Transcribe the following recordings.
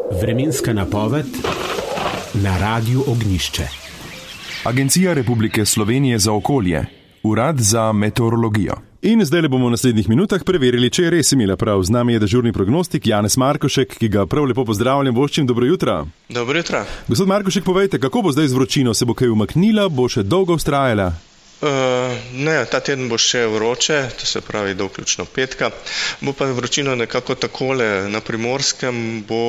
Vremenska napoved na Radiu Ognjišče. Agencija Republike Slovenije za okolje, Urad za meteorologijo. In zdaj le bomo v naslednjih minutah preverili, če je res imela prav. Z nami je dežurni prognostik Janez Markošek, ki ga prav lepo pozdravljam. Voščim, dobro jutro. Dobro jutro. Gospod Markošek, povejte, kako bo zdaj z vročino? Se bo kaj umaknila, bo še dolgo vztrajala? Ne, ta teden bo še vroče, to se pravi do vključno petka. Bo pa vročino nekako takole, na Primorskem bo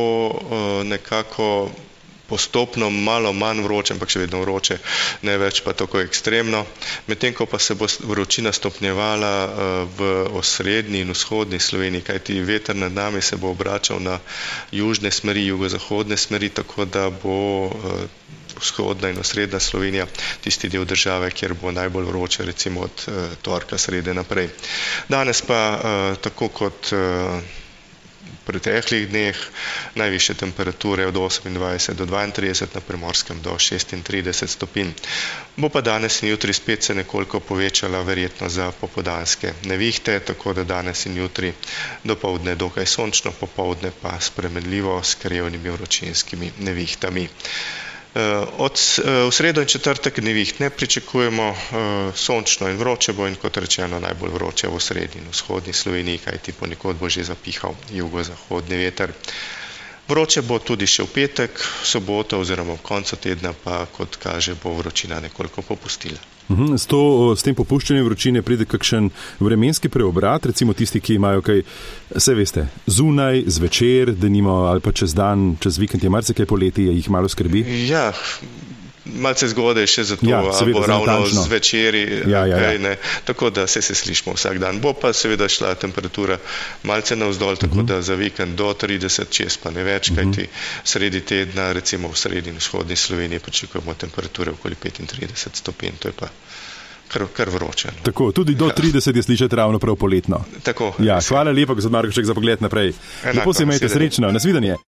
nekako postopno malo manj vroče, ampak še vedno vroče, ne več pa tako ekstremno. Medtem ko pa se bo vročina stopnjevala v osrednji in vzhodni Sloveniji, kajti veter nad nami se bo obračal na južne smeri, jugozahodne smeri, tako da bo vzhodna in osrednja Slovenija tisti del države, kjer bo najbolj vroče, recimo od torka, srede naprej. Danes pa, tako kot v preteklih dneh, najvišje temperature od 28 do 32, na Primorskem do 36 stopinj. Bo pa danes in jutri spet se nekoliko povečala verjetno za popoldanske nevihte, tako da danes in jutri dopoldne dokaj sončno, popoldne pa spremenljivo s krajevnimi vročinskimi nevihtami. V sredo in četrtek neviht ne pričakujemo, sončno in vroče bo in kot rečeno najbolj vroče v srednji in vzhodni Sloveniji, kajti ponekod bo že zapihal jugozahodni veter. Vroče bo tudi še v petek, soboto oziroma v koncu tedna pa, kot kaže, bo vročina nekoliko popustila. S tem popuščanjem vročine pride kakšen vremenski preobrat, recimo tisti, ki imajo kaj, saj veste, zunaj, zvečer, denimo, ali pa čez dan, čez vikend je marsikaj poleti, jih malo skrbi? Ja, malce zgodaj še zato, bo ravno zvečeri, tako da se slišimo vsak dan. Bo pa seveda šla temperatura malce navzdol, tako da za vikend do 30, čez pa ne več, kajti sredi tedna, recimo v srednji in vzhodni Sloveniji pričakujemo temperature okoli 35 stopinj, to je pa kar vroče. Tako, tudi do 30 je slišati ravno prav poletno. Tako. Ja, hvala lepa, gospod Markošek, za pogled naprej. Lepo se imejte, srečno, nasvidenje.